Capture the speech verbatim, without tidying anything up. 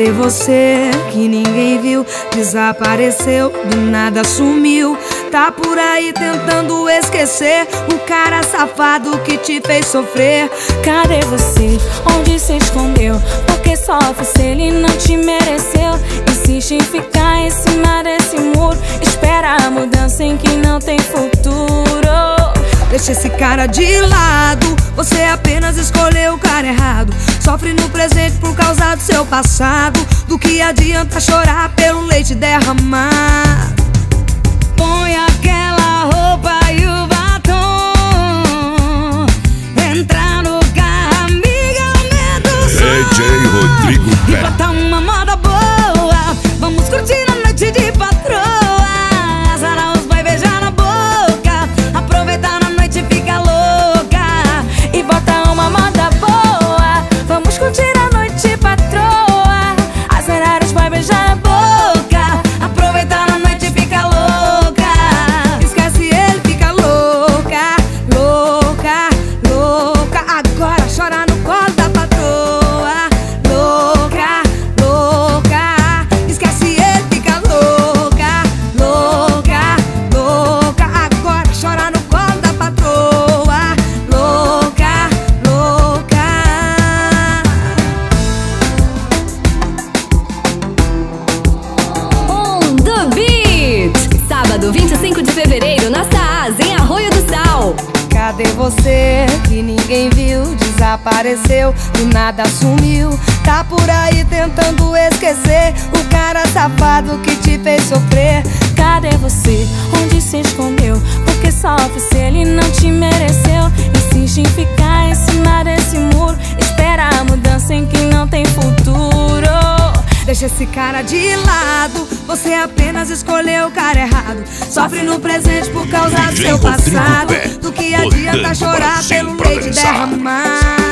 Cadê você que ninguém viu? Desapareceu, do nada sumiu. Tá por aí tentando esquecer o cara safado que te fez sofrer. Cadê você? Onde se escondeu? Porque sofre se ele não te mereceu. Insiste em ficar em cima desse muro. Espera a mudança em quem não tem futuro. Deixa esse cara de lado, você apenas escolheu o cara errado. Sofre no presente por causa do seu passado. Do que adianta chorar pelo leite derramar? Põe aquela roupa e o batom, entra no carro, amiga, aumenta o som. D J Rodrigo E bota uma moda boa, vamos curtir a noite de patroa. Azara os vai beijar na boca, aproveitar na noite fica louca. E bota uma moda boa, vamos curtir a noite patroa. Azar os vai beijar na boca, aproveitar na noite fica louca. Esquece ele, fica louca, louca, louca. Agora chora no colo da patroa. Louca, louca. Esquece ele, fica louca, louca, louca. Agora chora no colo da patroa. Louca, louca. On the Beat. Sábado, vinte e cinco de fevereiro, na Saaz, em Arroio do Sal. Cadê você que ninguém viu? Desapareceu, do nada sumiu. Tá por aí tentando esquecer o cara safado que te fez sofrer. cadê você? Onde se escondeu? Porque sofre se ele não te mereceu. Insiste em ficar em cima desse muro. Espera a mudança em quem não tem futuro. Deixa esse cara de lado, você apenas escolheu o cara errado. Sofre no presente por causa do seu passado. Do que adianta chorar pelo leite derramar?